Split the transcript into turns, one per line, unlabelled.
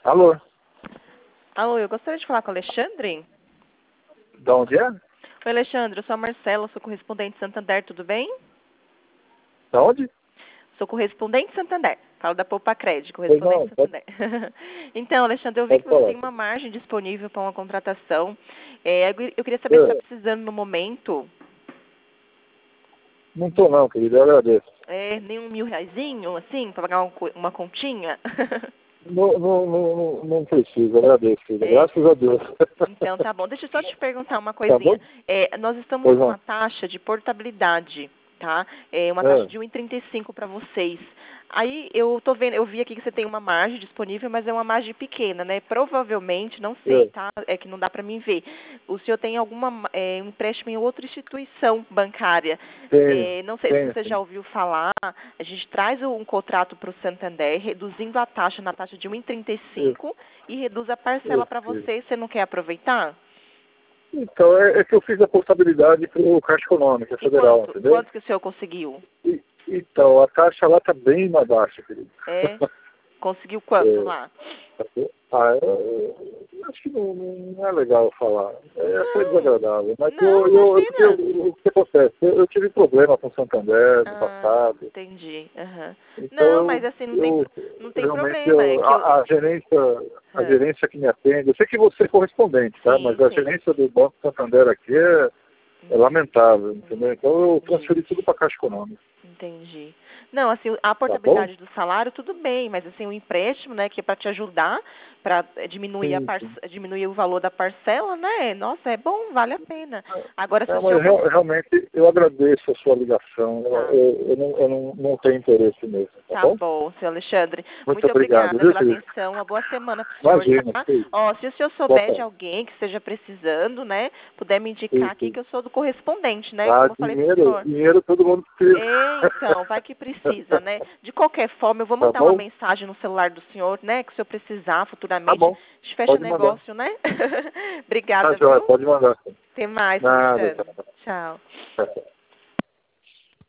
Alô?
Alô, eu gostaria de falar com o Alexandre.
De onde é?
Oi, Alexandre, eu sou a Marcela, sou correspondente de Santander, tudo bem?
Da onde?
Sou correspondente de Santander. Falo da Poupa Crédito,
Pois
correspondente
não,
de Santander. Então, Alexandre, eu vi
pode
que você
falar.
tem uma margem disponível para uma contratação. Eu queria saber se está
É,
precisando no momento.
não tô não, querido, eu agradeço.
Nem um R$ 1.000, assim, para pagar uma continha?
Não preciso, agradeço, querido.
É,
Graças a Deus.
então, tá bom. Deixa eu só te perguntar uma
Tá
coisinha.
bom?
Nós estamos
Pois
com
não.
uma taxa de portabilidade, tá? Uma taxa
É,
de 1,35 para vocês. Aí eu tô vendo, eu vi aqui que você tem uma margem disponível, mas é uma margem pequena, né? Provavelmente, não sei,
é,
tá? É que não dá para mim ver. O senhor tem um empréstimo em outra instituição bancária. Não sei se você já
sim.
ouviu falar. A gente traz um contrato para o Santander, reduzindo a taxa na taxa de 1,35 e reduz a parcela para
Isso.
você. Você não quer aproveitar?
Então, é que eu fiz a portabilidade para o Caixa Econômica
E
Federal, entendeu?
quanto que o senhor conseguiu?
Então, a taxa lá tá bem mais baixa, querido.
Conseguiu quanto
É,
lá?
eu acho que não é legal falar. É até
Não,
desagradável. Mas
não,
porque
imagina.
o que acontece? Eu tive problema com o Santander no
Ah,
passado.
entendi. Aham.
Então
Não, mas assim, não tem
realmente
problema. É que eu...
a
Ah,
gerência que me atende, eu sei que você é correspondente, tá? Mas
sim,
a
sim.
gerência do Banco Santander aqui é lamentável, entendeu? Então eu
Entendi.
transferi tudo para a Caixa Econômica.
Entendi. Não, assim, a
Tá bom?
portabilidade do salário, tudo bem, mas assim, o empréstimo, né, que é para te ajudar, para diminuir,
Sim, sim.
diminuir o valor da parcela, né? Nossa, é bom, vale a pena. Agora, se o
Mas
senhor conseguir...
realmente eu agradeço a sua ligação.
Tá,
Eu não tenho interesse mesmo, tá
tá
bom?
bom, seu Alexandre.
Muito
Muito
obrigado,
obrigada
viu,
pela
querido?
atenção, uma boa semana para o senhor,
Imagina,
tá?
sim.
Ó, se o senhor
Boa
souber de
tarde.
alguém que esteja precisando, né, puder me indicar
Sim,
aqui
sim.
que eu sou do correspondente, né,
Ah,
como eu falei pro senhor.
dinheiro todo mundo precisa.
Então, vai que precisa, né? De qualquer forma, eu vou
Tá
mandar uma
bom?
mensagem no celular do senhor, né? Que se eu precisar
Tá
futuramente,
bom.
a gente fecha
Pode mandar.
negócio, né?
Tá
Obrigada,
jóia,
viu?
pode mandar.
Até mais,
Nada,
Alexandre.
tá.
Tchau.
Tá.